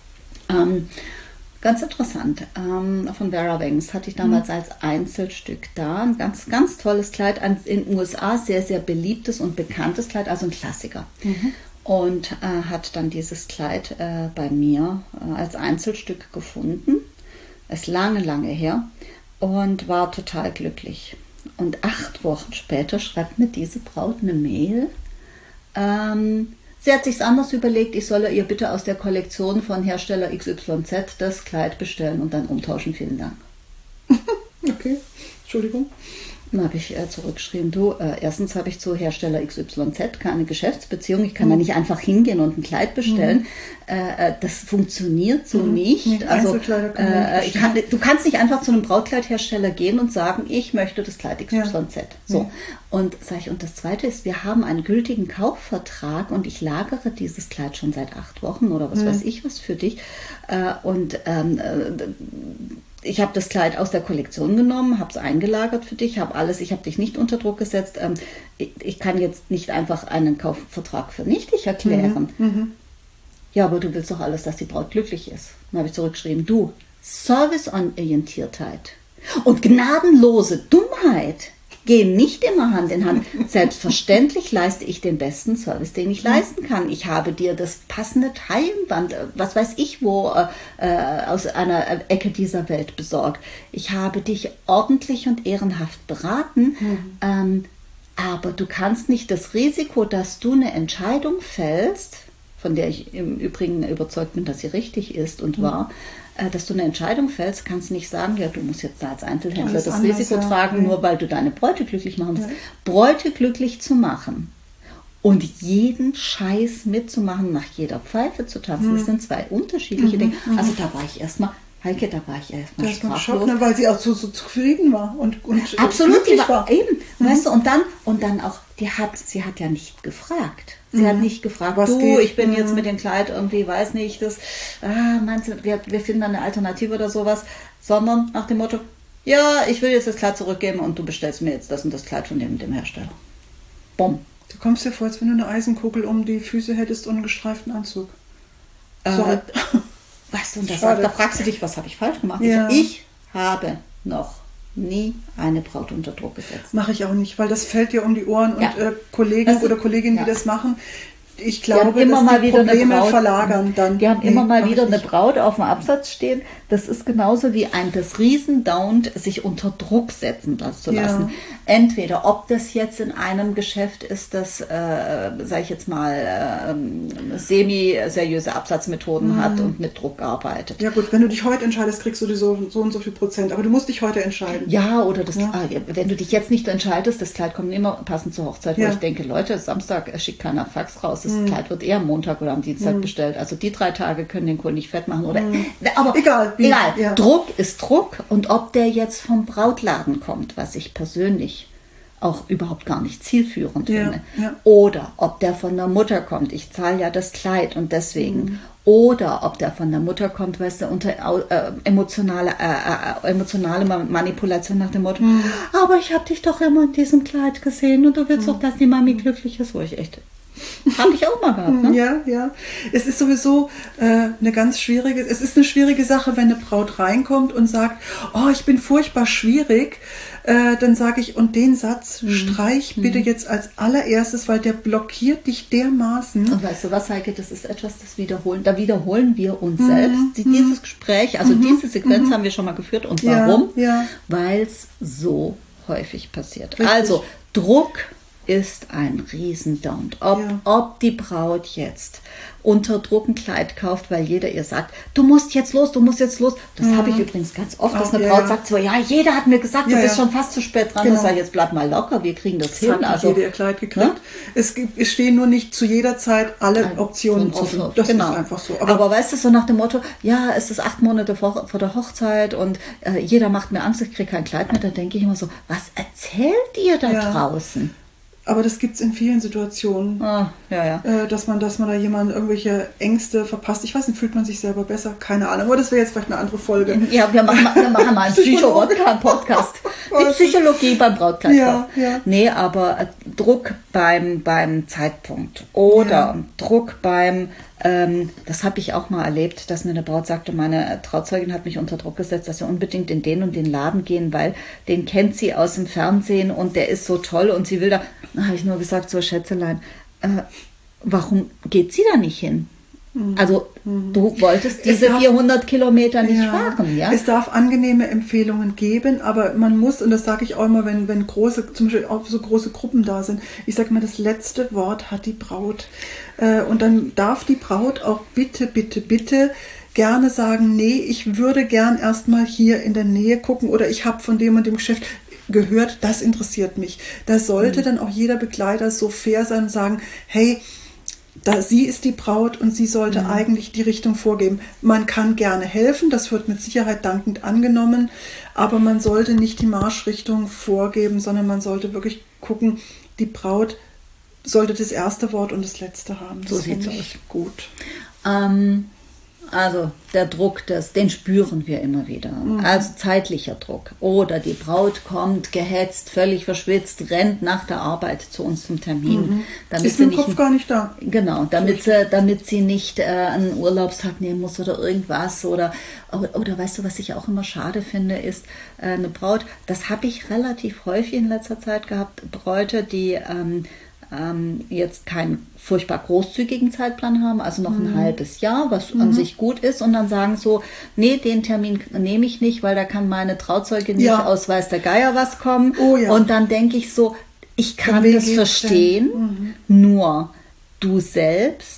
Ganz interessant. Von Vera Wings hatte ich damals als Einzelstück da. Ein ganz, ganz tolles Kleid. In den USA sehr, sehr beliebtes und bekanntes Kleid, also ein Klassiker. Und hat dann dieses Kleid bei mir als Einzelstück gefunden. Ist lange, lange her. Und war total glücklich. Und 8 Wochen später schreibt mir diese Braut eine Mail. Sie hat sich's anders überlegt, ich solle ihr bitte aus der Kollektion von Hersteller XYZ das Kleid bestellen und dann umtauschen. Vielen Dank. Okay, Entschuldigung. Dann habe ich zurückgeschrieben, erstens habe ich zu Hersteller XYZ keine Geschäftsbeziehung, ich kann da nicht einfach hingehen und ein Kleid bestellen. Das funktioniert so nicht. Also du kannst nicht einfach zu einem Brautkleidhersteller gehen und sagen, ich möchte das Kleid XYZ. Ja. So. Und und das Zweite ist, wir haben einen gültigen Kaufvertrag und ich lagere dieses Kleid schon seit 8 Wochen oder was weiß ich was für dich. Ich habe das Kleid aus der Kollektion genommen, habe es eingelagert für dich, ich habe dich nicht unter Druck gesetzt. Ich kann jetzt nicht einfach einen Kaufvertrag für nichtig erklären. Ja, aber du willst doch alles, dass die Braut glücklich ist. Dann habe ich zurückgeschrieben, du, Serviceorientiertheit und gnadenlose Dummheit gehen nicht immer Hand in Hand. Selbstverständlich leiste ich den besten Service, den ich leisten kann. Ich habe dir das passende Teilenband, was weiß ich wo, aus einer Ecke dieser Welt besorgt. Ich habe dich ordentlich und ehrenhaft beraten, aber du kannst nicht das Risiko, dass du eine Entscheidung fällst, von der ich im Übrigen überzeugt bin, dass sie richtig ist und war, dass du eine Entscheidung fällst, kannst nicht sagen, ja, du musst jetzt da als Einzelhändler Alles das anders, Risiko ja. tragen, nur weil du deine Bräute glücklich machen willst. Bräute glücklich zu machen und jeden Scheiß mitzumachen, nach jeder Pfeife zu tanzen, das sind zwei unterschiedliche Dinge. Also da war ich erstmal, Heike, da war ich erstmal sprachlos. Schock, weil sie auch so zufrieden war und absolut, glücklich die war eben, weißt du, und dann auch, sie hat ja nicht gefragt. Sie hat nicht gefragt, Was du, geht? ich bin jetzt mit dem Kleid irgendwie, weiß nicht, meinst du, wir finden eine Alternative oder sowas, sondern nach dem Motto, ja, ich will jetzt das Kleid zurückgeben und du bestellst mir jetzt das und das Kleid von dem Hersteller. Bumm. Du kommst dir vor, als wenn du eine Eisenkugel um die Füße hättest und einen gestreiften Anzug. Sorry. Weißt du, und Schade. da fragst du dich, was habe ich falsch gemacht? Ja. Ich habe noch nie eine Braut unter Druck gesetzt. Mache ich auch nicht, weil das fällt dir um die Ohren Ja. und Kollegen Also, oder Kolleginnen, die ja. das machen, ich Die haben glaube, immer dass mal die wieder eine Probleme Braut, verlagern dann. Die haben immer mal mach wieder ich eine nicht. Braut auf dem Absatz stehen. Das ist genauso wie das Riesendown, sich unter Druck setzen zu lassen. Ja. Entweder, ob das jetzt in einem Geschäft ist, das, sage ich jetzt mal, semi-seriöse Absatzmethoden hat und mit Druck arbeitet. Ja gut, wenn du dich heute entscheidest, kriegst du die so und so viel Prozent. Aber du musst dich heute entscheiden. Ja, oder wenn du dich jetzt nicht entscheidest, das Kleid kommt immer passend zur Hochzeit, wo Ja. ich denke, Leute, Samstag schickt keiner Fax raus, das Kleid wird eher am Montag oder am Dienstag bestellt. Also die 3 Tage können den Kohl nicht fett machen. Oder, aber Egal, wie, egal. ja. Druck ist Druck und ob der jetzt vom Brautladen kommt, was ich persönlich auch überhaupt gar nicht zielführend Ja, finde. ja. Oder ob der von der Mutter kommt, ich zahle ja das Kleid und deswegen. Oder ob der von der Mutter kommt, weißt du, unter emotionale Manipulation nach dem Motto, aber ich habe dich doch immer in diesem Kleid gesehen und du willst doch, dass die Mami glücklich ist, wo ich echt... Habe ich auch mal gehabt, ne? Ja, ja. Es ist sowieso eine schwierige Sache, wenn eine Braut reinkommt und sagt, oh, ich bin furchtbar schwierig. Dann sage ich, und den Satz streich bitte jetzt als allererstes, weil der blockiert dich dermaßen. Und weißt du was, Heike, das ist etwas, da wiederholen wir uns selbst. Dieses Gespräch, also diese Sequenz haben wir schon mal geführt. Und Ja, warum? ja. Weil es so häufig passiert. Richtig. Also, Druck ist ein Riesendown. Ob die Braut jetzt unter Druck ein Kleid kauft, weil jeder ihr sagt, du musst jetzt los. Das habe ich übrigens ganz oft, dass eine Braut sagt so, ja, jeder hat mir gesagt, du bist schon fast zu spät dran. Genau. Das heißt, jetzt bleib mal locker, wir kriegen das hin. Hat Also, jeder ihr Kleid gekriegt. Es stehen nur nicht zu jeder Zeit alle Optionen offen. Das ist einfach so. Aber weißt du, so nach dem Motto, ja, es ist 8 Monate vor der Hochzeit und jeder macht mir Angst, ich kriege kein Kleid mehr. Da denke ich immer so, was erzählt ihr da draußen? Aber das gibt es in vielen Situationen, dass man da jemandem irgendwelche Ängste verpasst. Ich weiß nicht, fühlt man sich selber besser? Keine Ahnung. Aber das wäre jetzt vielleicht eine andere Folge. Ja, wir machen mal einen Psycho-Podcast. Die Psychologie beim Brautkleidkauf. Ja. Nee, aber Druck beim Zeitpunkt oder Druck beim das habe ich auch mal erlebt, dass mir eine Braut sagte, meine Trauzeugin hat mich unter Druck gesetzt, dass wir unbedingt in den und den Laden gehen, weil den kennt sie aus dem Fernsehen und der ist so toll und sie will da. Da habe ich nur gesagt, so Schätzelein, warum geht sie da nicht hin? Also du wolltest diese 400 Kilometer nicht fahren, ja? Es darf angenehme Empfehlungen geben, aber man muss, und das sage ich auch immer, wenn große, zum Beispiel auch so große Gruppen da sind, ich sage mal, das letzte Wort hat die Braut. Und dann darf die Braut auch bitte gerne sagen, nee, ich würde gern erstmal hier in der Nähe gucken oder ich habe von dem und dem Geschäft gehört, das interessiert mich. Da sollte dann auch jeder Begleiter so fair sein und sagen, hey, sie ist die Braut und sie sollte eigentlich die Richtung vorgeben. Man kann gerne helfen, das wird mit Sicherheit dankend angenommen, aber man sollte nicht die Marschrichtung vorgeben, sondern man sollte wirklich gucken, die Braut sollte das erste Wort und das letzte haben. So sieht's aus. Gut. Also der Druck, den spüren wir immer wieder. Also zeitlicher Druck. Oder die Braut kommt gehetzt, völlig verschwitzt, rennt nach der Arbeit zu uns zum Termin. Damit ist mit dem Kopf gar nicht da. Genau, damit sie nicht einen Urlaubstag nehmen muss oder irgendwas. Oder weißt du, was ich auch immer schade finde, ist eine Braut, das habe ich relativ häufig in letzter Zeit gehabt, Bräute, die jetzt keinen furchtbar großzügigen Zeitplan haben, also noch ein halbes Jahr, was an sich gut ist, und dann sagen so, nee, den Termin nehme ich nicht, weil da kann meine Trauzeugin nicht aus weiß der Geier was kommen. Oh, ja. Und dann denke ich so, ich kann das verstehen, nur du selbst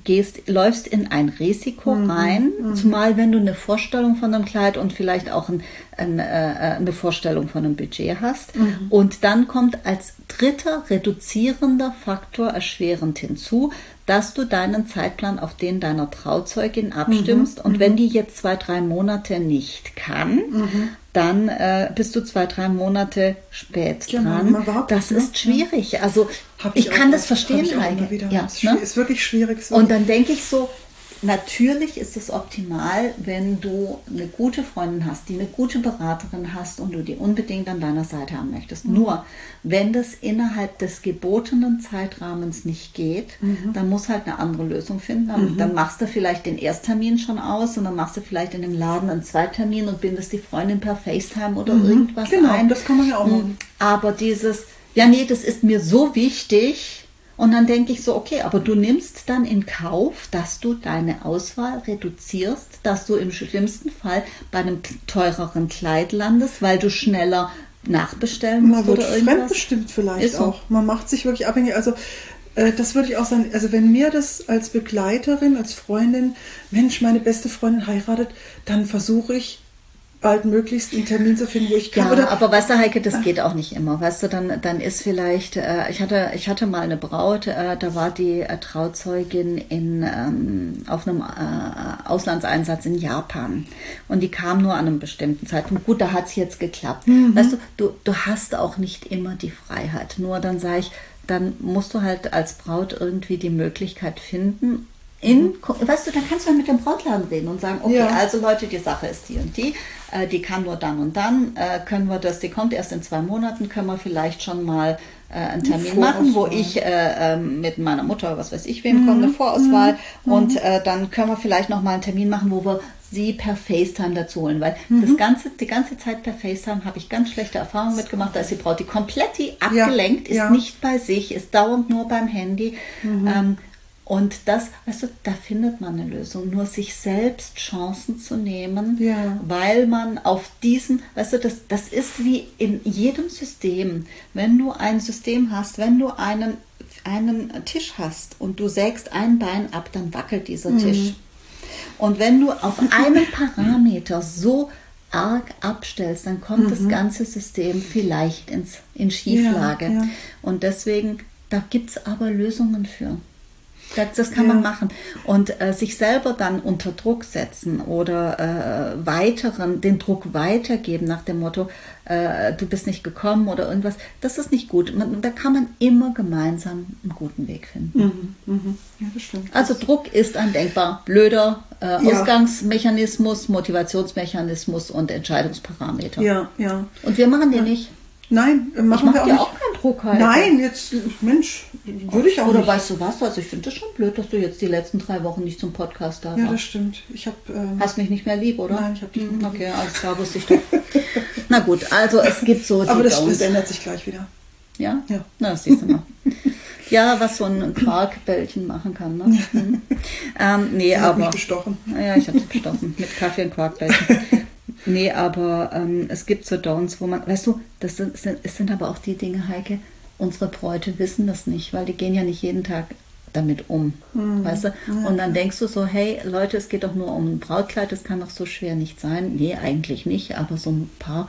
läufst in ein Risiko rein, zumal wenn du eine Vorstellung von einem Kleid und vielleicht auch eine Vorstellung von einem Budget hast. Und dann kommt als dritter reduzierender Faktor erschwerend hinzu, dass du deinen Zeitplan auf den deiner Trauzeugin abstimmst. Und wenn die jetzt 2-3 Monate nicht kann, dann bist du 2-3 Monate spät dran. Das ist schwierig. Also ich kann das verstehen, Heike. Ja, ist wirklich schwierig. Und dann denke ich so, natürlich ist es optimal, wenn du eine gute Freundin hast, die eine gute Beraterin hast und du die unbedingt an deiner Seite haben möchtest. Nur, wenn das innerhalb des gebotenen Zeitrahmens nicht geht, dann muss halt eine andere Lösung finden. Dann machst du vielleicht den Ersttermin schon aus und dann machst du vielleicht in dem Laden einen Zweitermin und bindest die Freundin per FaceTime oder irgendwas ein. Genau, das kann man ja auch machen. Aber dieses, ja nee, das ist mir so wichtig. Und dann denke ich so, okay, aber du nimmst dann in Kauf, dass du deine Auswahl reduzierst, dass du im schlimmsten Fall bei einem teureren Kleid landest, weil du schneller nachbestellen musst oder irgendwas. Man wird fremdbestimmt vielleicht auch. Man macht sich wirklich abhängig. Also das würde ich auch sagen, also wenn mir das als Begleiterin, als Freundin, Mensch, meine beste Freundin heiratet, dann versuche ich baldmöglichst einen Termin zu finden, wo ich kann. Ja, aber weißt du, Heike, das geht auch nicht immer. Weißt du, dann ist vielleicht, ich hatte mal eine Braut, da war die Trauzeugin auf einem Auslandseinsatz in Japan und die kam nur an einem bestimmten Zeitpunkt. Gut, da hat es jetzt geklappt. Weißt du, du hast auch nicht immer die Freiheit. Nur dann sage ich, dann musst du halt als Braut irgendwie die Möglichkeit finden, weißt du, dann kannst du dann mit dem Brautladen reden und sagen, okay, also Leute, die Sache ist die und die kann nur dann und dann, können wir das, die kommt erst in 2 Monaten, können wir vielleicht schon mal einen Termin machen, wo ich mit meiner Mutter, was weiß ich wem, komme, eine Vorauswahl und dann können wir vielleicht noch mal einen Termin machen, wo wir sie per FaceTime dazu holen, weil die ganze Zeit per FaceTime habe ich ganz schlechte Erfahrungen mitgemacht, da ist die Braut, die komplett abgelenkt, ist nicht bei sich, ist dauernd nur beim Handy, und das, weißt du, da findet man eine Lösung. Nur sich selbst Chancen zu nehmen, weil man auf diesen, weißt du, das ist wie in jedem System. Wenn du ein System hast, wenn du einen Tisch hast und du sägst ein Bein ab, dann wackelt dieser Tisch. Und wenn du auf einen Parameter so arg abstellst, dann kommt das ganze System vielleicht in Schieflage. Und deswegen, da gibt es aber Lösungen für. Das kann man machen. Und sich selber dann unter Druck setzen oder den Druck weitergeben nach dem Motto, du bist nicht gekommen oder irgendwas, das ist nicht gut. Da kann man immer gemeinsam einen guten Weg finden. Ja, das stimmt. Also Druck ist ein denkbar blöder Ausgangsmechanismus, Motivationsmechanismus und Entscheidungsparameter. Ja. Und wir machen den nicht. Nein, machen wir auch dir nicht. Auch keinen Druck halt. Nein, jetzt, Mensch, würde ich auch oder nicht. Oder weißt du was? Also ich finde das schon blöd, dass du jetzt die letzten 3 Wochen nicht zum Podcast da warst. Ja, das stimmt. Hast mich nicht mehr lieb, oder? Nein, ich habe dich nicht Okay, alles klar, wusste ich doch. Na gut, also es gibt so... Aber das ändert sich gleich wieder. Ja? Ja. Na, das siehst du mal. Ja, was so ein Quarkbällchen machen kann, ne? Nee, Sie hat mich bestochen. Ja, ich habe sie bestochen. Mit Kaffee und Quarkbällchen. Nee, aber es gibt so Don'ts, wo man, weißt du, es sind aber auch die Dinge, Heike, unsere Bräute wissen das nicht, weil die gehen ja nicht jeden Tag damit um, weißt du? Und dann denkst du so, hey Leute, es geht doch nur um ein Brautkleid, das kann doch so schwer nicht sein. Nee, eigentlich nicht, aber so ein paar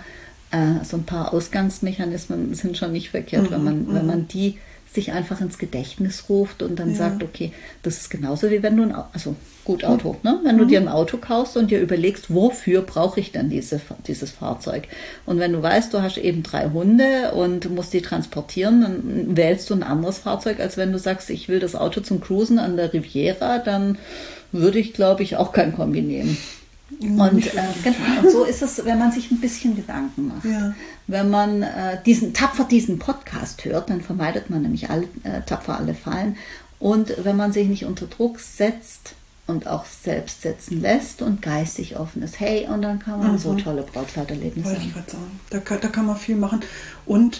Ausgangsmechanismen sind schon nicht verkehrt, wenn man die sich einfach ins Gedächtnis ruft und dann sagt, okay, das ist genauso wie wenn du Auto, ne? Wenn du dir ein Auto kaufst und dir überlegst, wofür brauche ich denn dieses Fahrzeug? Und wenn du weißt, du hast eben 3 Hunde und musst die transportieren, dann wählst du ein anderes Fahrzeug, als wenn du sagst, ich will das Auto zum Cruisen an der Riviera, dann würde ich, glaube ich, auch kein Kombi nehmen. Und, und so ist es, wenn man sich ein bisschen Gedanken macht. Ja. Wenn man diesen Podcast hört, dann vermeidet man nämlich tapfer alle Fallen. Und wenn man sich nicht unter Druck setzt und auch selbst setzen lässt und geistig offen ist, hey, und dann kann man so tolle Brautkleiderlebnisse haben. Wollte ich gerade sagen. Da kann man viel machen. Und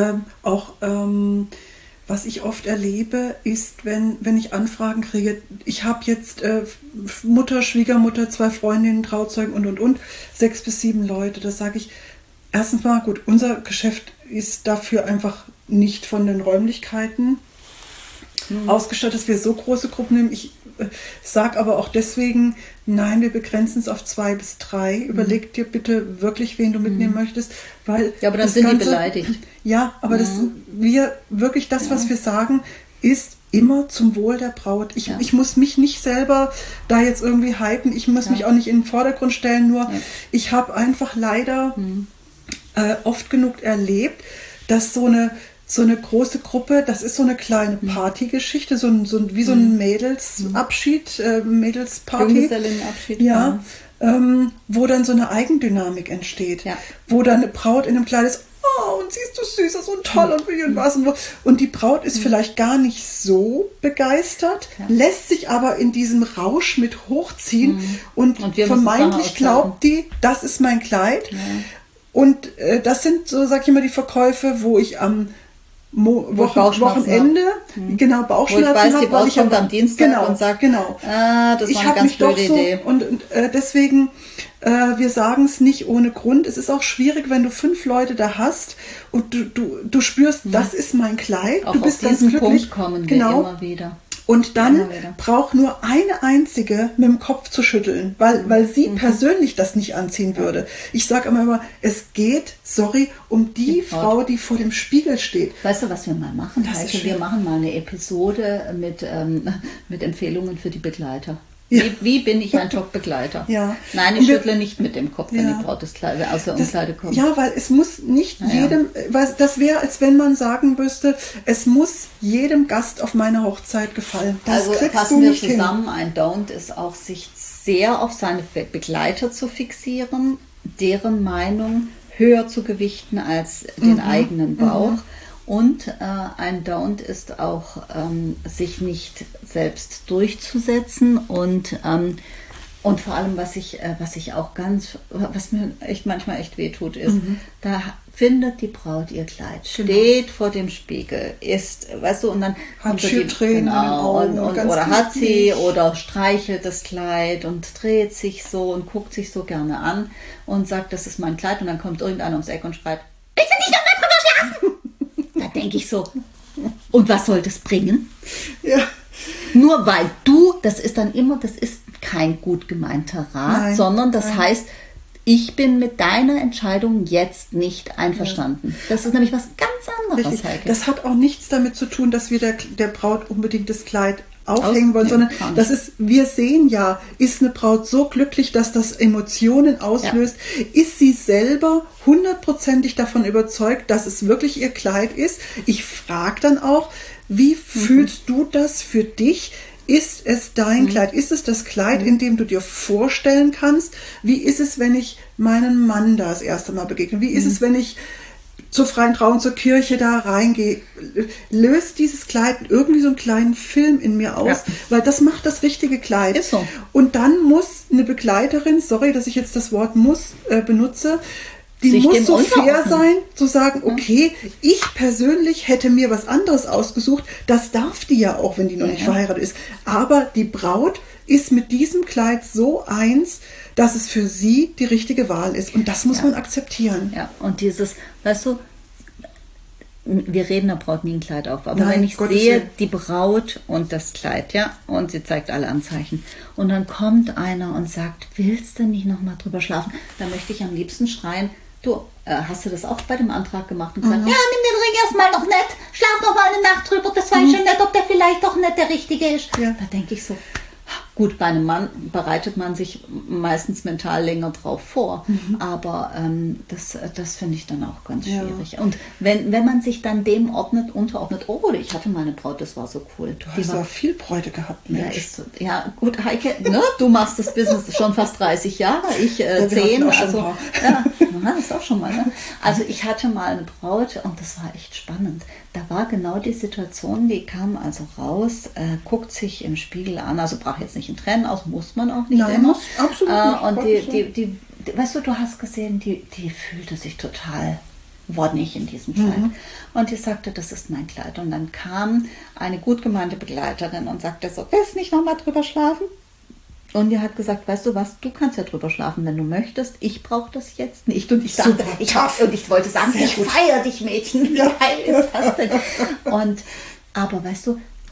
was ich oft erlebe, ist, wenn ich Anfragen kriege, ich habe jetzt Mutter, Schwiegermutter, 2 Freundinnen, Trauzeugen und 6 bis 7 Leute. Das sage ich, erstens mal, gut, unser Geschäft ist dafür einfach nicht von den Räumlichkeiten ausgestattet, dass wir so große Gruppen nehmen. Ich sage aber auch deswegen, nein, wir begrenzen es auf 2 bis 3. Überleg dir bitte wirklich, wen du mitnehmen möchtest, weil ja, aber dann sind die beleidigt. Ja, aber das was wir sagen, ist immer zum Wohl der Braut. Ich muss mich nicht selber da jetzt irgendwie hypen, ich muss mich auch nicht in den Vordergrund stellen, nur ich habe einfach leider oft genug erlebt, dass so eine große Gruppe, das ist so eine kleine Partygeschichte, wie so ein Mädelsabschied, Mädelsparty. Junggesellenabschied. Ja, wo dann so eine Eigendynamik entsteht. Ja. Wo dann eine Braut in einem Kleid ist, oh, und siehst du süß aus und toll und wie und was und wo. Und die Braut ist vielleicht gar nicht so begeistert, lässt sich aber in diesem Rausch mit hochziehen und vermeintlich glaubt die, das ist mein Kleid. Ja. Und das sind, so sag ich immer, die Verkäufe, wo ich am Wochenende Bauchschmerzen habe, weil ich am Dienstag und sage, das war eine ganz blöde Idee. Und deswegen, wir sagen es nicht ohne Grund. Es ist auch schwierig, wenn du 5 Leute da hast und du spürst, das ist mein Kleid. Auch du bist auf ganz diesen glücklich. Punkt kommen wir immer wieder. Und dann braucht nur eine einzige mit dem Kopf zu schütteln, weil sie persönlich das nicht anziehen würde. Ich sage immer, es geht, um die Frau, die vor dem Spiegel steht. Weißt du, was wir mal machen, Heike? Wir machen mal eine Episode mit Empfehlungen für die Begleiter. Ja. Wie bin ich ein Top-Begleiter? Ja. Nein, ich schüttle nicht mit dem Kopf, wenn die Braut aus der Umkleide kommt. Ja, weil es muss nicht jedem, weil das wäre, als wenn man sagen müsste, es muss jedem Gast auf meiner Hochzeit gefallen. Das fassen wir zusammen. Ein Don't ist auch, sich sehr auf seine Begleiter zu fixieren, deren Meinung höher zu gewichten als den eigenen Bauch. Und ein Don't ist auch, sich nicht selbst durchzusetzen und vor allem, was mir echt manchmal echt wehtut, ist, da findet die Braut ihr Kleid, steht vor dem Spiegel, und dann hat sie Tränen in den Augen oder hat sie oder streichelt das Kleid und dreht sich so und guckt sich so gerne an und sagt, das ist mein Kleid, und dann kommt irgendeiner ums Eck und schreit, willst du nicht noch mal drüber schlafen? Da denke ich so, und was soll das bringen? Ja. Nur weil das ist kein gut gemeinter Rat, sondern das heißt, ich bin mit deiner Entscheidung jetzt nicht einverstanden. Ja. Das ist nämlich was ganz anderes, Heike. Das hat auch nichts damit zu tun, dass wir der Braut unbedingt das Kleid aufhängen wollen, sondern wir sehen ja, ist eine Braut so glücklich, dass das Emotionen auslöst, ist sie selber 100%ig davon überzeugt, dass es wirklich ihr Kleid ist. Ich frage dann auch, wie fühlst du das für dich? Ist es dein Kleid? Ist es das Kleid, in dem du dir vorstellen kannst? Wie ist es, wenn ich meinen Mann da das erste Mal begegne? Wie ist es, wenn ich zur freien Trauung, zur Kirche da reingehe? Löst dieses Kleid irgendwie so einen kleinen Film in mir aus? Weil das macht das richtige Kleid. Ist so. Und dann muss eine Begleiterin, sorry, dass ich jetzt das Wort muss benutze, die muss so fair sein, zu sagen, okay, ich persönlich hätte mir was anderes ausgesucht. Das darf die ja auch, wenn die noch nicht verheiratet ist. Aber die Braut ist mit diesem Kleid so eins, dass es für sie die richtige Wahl ist. Und das muss man akzeptieren. Ja, und weißt du, wir reden der Braut nie ein Kleid auf. Aber wenn ich sehe, die Braut und das Kleid, und sie zeigt alle Anzeichen. Und dann kommt einer und sagt, willst du nicht nochmal drüber schlafen? Dann möchte ich am liebsten schreien, du, hast du das auch bei dem Antrag gemacht und gesagt, nimm den Ring erstmal noch nett, schlaf noch mal eine Nacht drüber, das weiß ich schon nicht, ob der vielleicht doch nicht der Richtige ist. Ja. Da denke ich so, gut, bei einem Mann bereitet man sich meistens mental länger drauf vor, aber das finde ich dann auch ganz schwierig. Und wenn man sich dann dem unterordnet, ich hatte meine Braut, das war so cool. Du hast ja viel Bräute gehabt, Mensch. Ja, gut, Heike, du machst das Business schon fast 30 Jahre, ich 10. Also, das ist auch schon mal. Ne? Also ich hatte mal eine Braut und das war echt spannend. Da war genau die Situation, die kam also raus, guckt sich im Spiegel an, also brach jetzt nicht in Tränen aus, muss man auch nicht immer. Absolut nicht. Und die, weißt du, du hast gesehen, die fühlte sich total wonnig in diesem Kleid. Und die sagte, das ist mein Kleid. Und dann kam eine gut gemeinte Begleiterin und sagte so, willst du nicht nochmal drüber schlafen? Und die hat gesagt, weißt du was, du kannst ja drüber schlafen, wenn du möchtest. Ich brauche das jetzt nicht. Und ich dachte, ich wollte sagen, ich feiere dich, Mädchen. Wie geil ist das denn? Aber weißt du,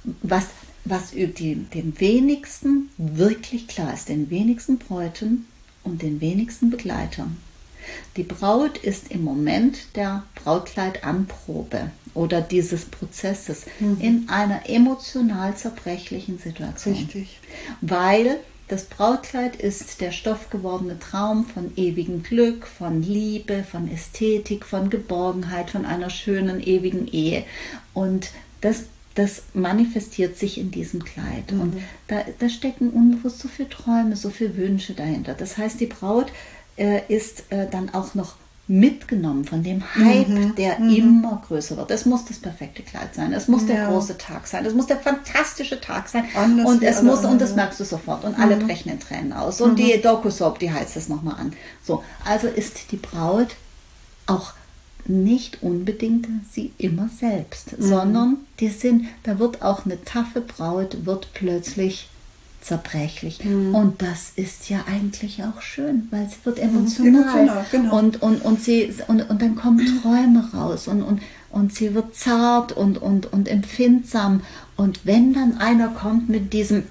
was dem wenigsten wirklich klar ist, den wenigsten Bräuten und den wenigsten Begleitern. Die Braut ist im Moment der Brautkleidanprobe oder dieses Prozesses in einer emotional zerbrechlichen Situation. Richtig. Weil das Brautkleid ist der stoffgewordene Traum von ewigem Glück, von Liebe, von Ästhetik, von Geborgenheit, von einer schönen ewigen Ehe. Und das manifestiert sich in diesem Kleid. Und da stecken unbewusst so viele Träume, so viele Wünsche dahinter. Das heißt, die Braut ist dann auch noch mitgenommen von dem Hype, der immer größer wird. Es muss das perfekte Kleid sein, es muss der große Tag sein, es muss der fantastische Tag sein und es muss, und das merkst du sofort, und alle brechen in Tränen aus und die Doku-Soap, die heizt es nochmal an. So, also ist die Braut auch nicht unbedingt sie immer selbst, sondern da wird auch eine taffe Braut, wird plötzlich zerbrechlich. Und das ist ja eigentlich auch schön, weil sie wird emotional. Genau. Und dann kommen Träume raus und sie wird zart und empfindsam. Und wenn dann einer kommt mit diesem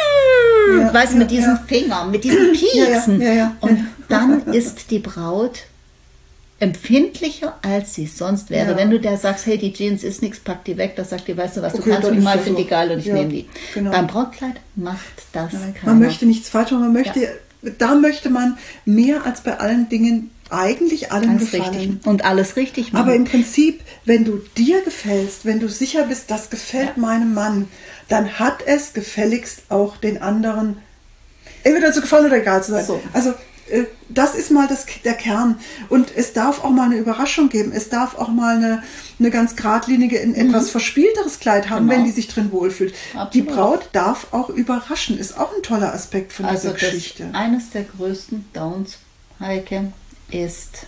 mit diesen Fingern, mit diesen Pieksen, und dann ist die Braut empfindlicher, als sie sonst wäre. Wenn du der sagst, hey, die Jeans ist nichts, pack die weg, da sagt die, weißt du was, du kannst mich mal, finde die geil und ich nehme die. Genau. Beim Brautkleid macht das keiner. Man möchte nichts falsch machen, da möchte man mehr als bei allen Dingen eigentlich allen gefallen. Richtig. Und alles richtig machen. Aber im Prinzip, wenn du dir gefällst, wenn du sicher bist, das gefällt meinem Mann, dann hat es gefälligst auch den anderen entweder zu gefallen oder egal zu sein. So. Also das ist mal der Kern. Und es darf auch mal eine Überraschung geben. Es darf auch mal eine ganz geradlinige, etwas verspielteres Kleid haben, wenn die sich drin wohlfühlt. Absolut. Die Braut darf auch überraschen. Ist auch ein toller Aspekt von dieser Geschichte. Eines der größten Downs, Heike, ist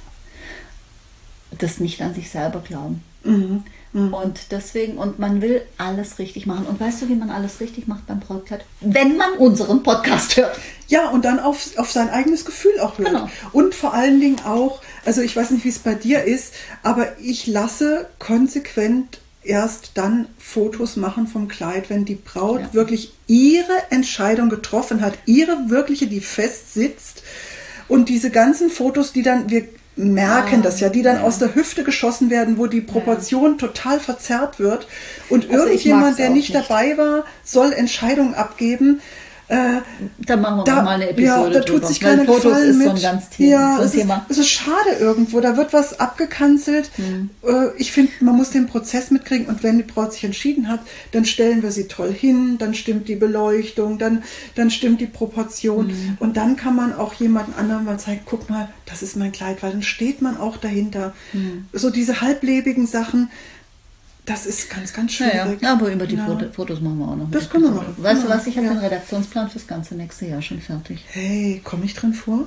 das nicht an sich selber glauben. Und deswegen, und man will alles richtig machen. Und weißt du, wie man alles richtig macht beim Brautkleid? Wenn man unseren Podcast hört. Ja, und dann auf sein eigenes Gefühl auch hört. Genau. Und vor allen Dingen auch, also ich weiß nicht, wie es bei dir ist, aber ich lasse konsequent erst dann Fotos machen vom Kleid, wenn die Braut wirklich ihre Entscheidung getroffen hat, ihre wirkliche, die fest sitzt. Und diese ganzen Fotos, die dann, wir merken das ja, die dann aus der Hüfte geschossen werden, wo die Proportion total verzerrt wird. Und also irgendjemand, der nicht dabei war, soll Entscheidungen abgeben. Da machen wir mal eine Episode da tut sich keiner Fotos Gefallen ist mit. So ein ganz Thema. Es ist schade irgendwo, da wird was abgekanzelt. Ich finde, man muss den Prozess mitkriegen, und wenn die Braut sich entschieden hat, dann stellen wir sie toll hin, dann stimmt die Beleuchtung, dann stimmt die Proportion, und dann kann man auch jemandem anderen mal zeigen, guck mal, das ist mein Kleid, weil dann steht man auch dahinter. So diese halblebigen Sachen, das ist ganz, ganz schwierig. Ja, aber über die Fotos machen wir auch noch. Das können wir machen. Weißt du was, ich habe den Redaktionsplan fürs ganze nächste Jahr schon fertig. Hey, komme ich drin vor?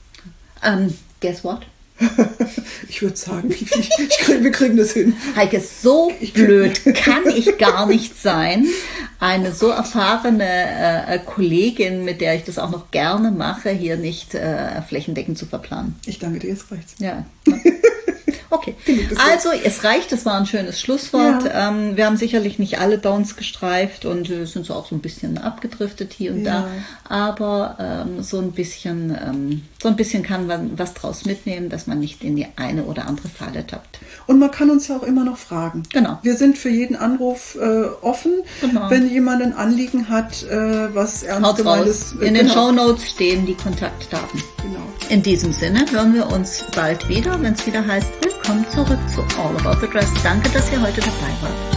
Guess what? Ich würde sagen, wir kriegen das hin. Heike, so blöd kann ich gar nicht sein, eine so erfahrene Kollegin, mit der ich das auch noch gerne mache, hier nicht flächendeckend zu verplanen. Ich danke dir, jetzt reicht's. Ja. Okay, also es reicht, das war ein schönes Schlusswort. Ja. Wir haben sicherlich nicht alle Downs gestreift und sind so auch so ein bisschen abgedriftet hier und da, aber so ein bisschen kann man was draus mitnehmen, dass man nicht in die eine oder andere Falle tappt. Und man kann uns ja auch immer noch fragen. Genau. Wir sind für jeden Anruf offen. Genau. Wenn jemand ein Anliegen hat, was ernst gemeint ist. In den Shownotes stehen die Kontaktdaten. Genau. In diesem Sinne hören wir uns bald wieder, wenn es wieder heißt, willkommen zurück zu All About the Dress. Danke, dass ihr heute dabei wart.